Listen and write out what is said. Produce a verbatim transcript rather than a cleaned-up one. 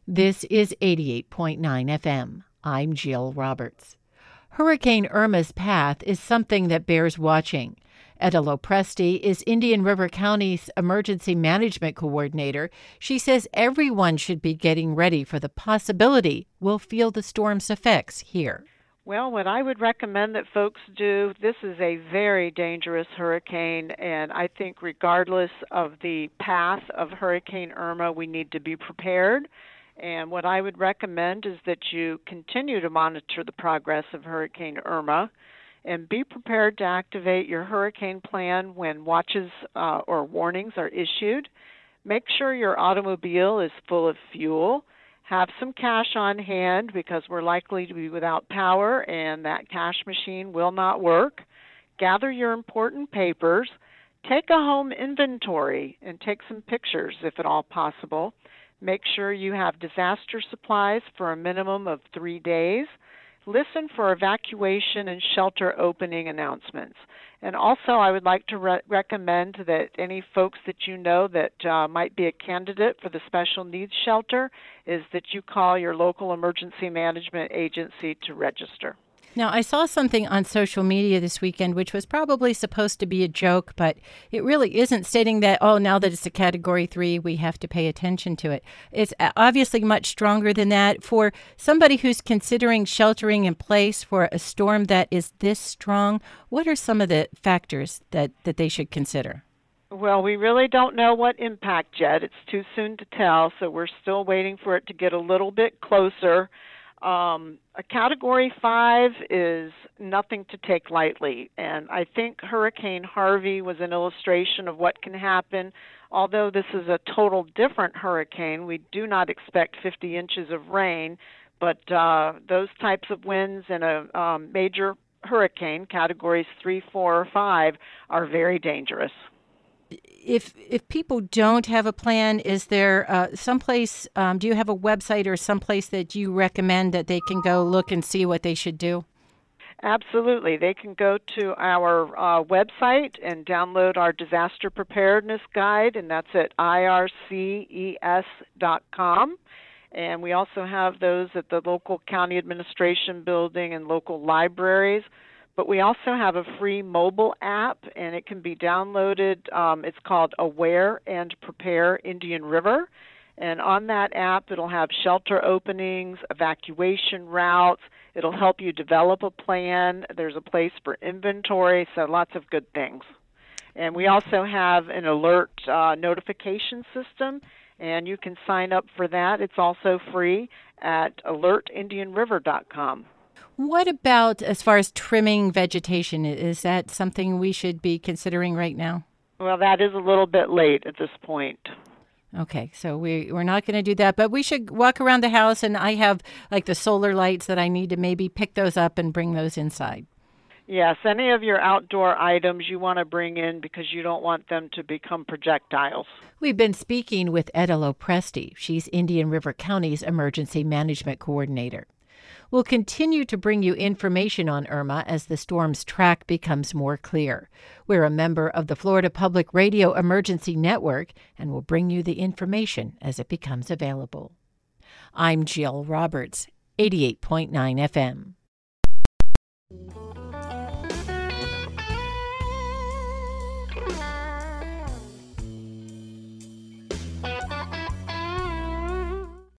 This is eighty-eight point nine F M. I'm Jill Roberts. Hurricane Irma's path is something that bears watching. Etta Lopresti is Indian River County's Emergency Management Coordinator. She says everyone should be getting ready for the possibility we'll feel the storm's effects here. Well, what I would recommend that folks do, this is a very dangerous hurricane, and I think regardless of the path of Hurricane Irma, we need to be prepared. And what I would recommend is that you continue to monitor the progress of Hurricane Irma and be prepared to activate your hurricane plan when watches uh, or warnings are issued. Make sure your automobile is full of fuel. Have some cash on hand because we're likely to be without power and that cash machine will not work. Gather your important papers. Take a home inventory and take some pictures if at all possible. Make sure you have disaster supplies for a minimum of three days. Listen for evacuation and shelter opening announcements. And also, I would like to re- recommend that any folks that you know that uh, might be a candidate for the special needs shelter is that you call your local emergency management agency to register. Now, I saw something on social media this weekend, which was probably supposed to be a joke, but it really isn't, stating that, oh, now that it's a Category three, we have to pay attention to it. It's obviously much stronger than that. For somebody who's considering sheltering in place for a storm that is this strong, what are some of the factors that, that they should consider? Well, we really don't know what impact yet. It's too soon to tell, so we're still waiting for it to get a little bit closer. Um, a Category five is nothing to take lightly, and I think Hurricane Harvey was an illustration of what can happen. Although this is a total different hurricane, we do not expect fifty inches of rain, but uh, those types of winds in a um, major hurricane, Categories three, four, or five, are very dangerous. If if people don't have a plan, is there uh, someplace, um, do you have a website or someplace that you recommend that they can go look and see what they should do? Absolutely. They can go to our uh, website and download our disaster preparedness guide, and that's at I R C E S dot com. And we also have those at the local county administration building and local libraries. But we also have a free mobile app, and it can be downloaded. Um, it's called Aware and Prepare Indian River. And on that app, it'll have shelter openings, evacuation routes. It'll help you develop a plan. There's a place for inventory, so lots of good things. And we also have an alert uh, notification system, and you can sign up for that. It's also free at alert indian river dot com. What about as far as trimming vegetation? Is that something we should be considering right now? Well, that is a little bit late at this point. Okay, so we, we're not going to do that, but we should walk around the house, and I have like the solar lights that I need to maybe pick those up and bring those inside. Yes, any of your outdoor items you want to bring in because you don't want them to become projectiles. We've been speaking with Etta Lopresti. She's Indian River County's Emergency Management Coordinator. We'll continue to bring you information on Irma as the storm's track becomes more clear. We're a member of the Florida Public Radio Emergency Network, and we'll bring you the information as it becomes available. I'm Jill Roberts, eighty-eight point nine F M.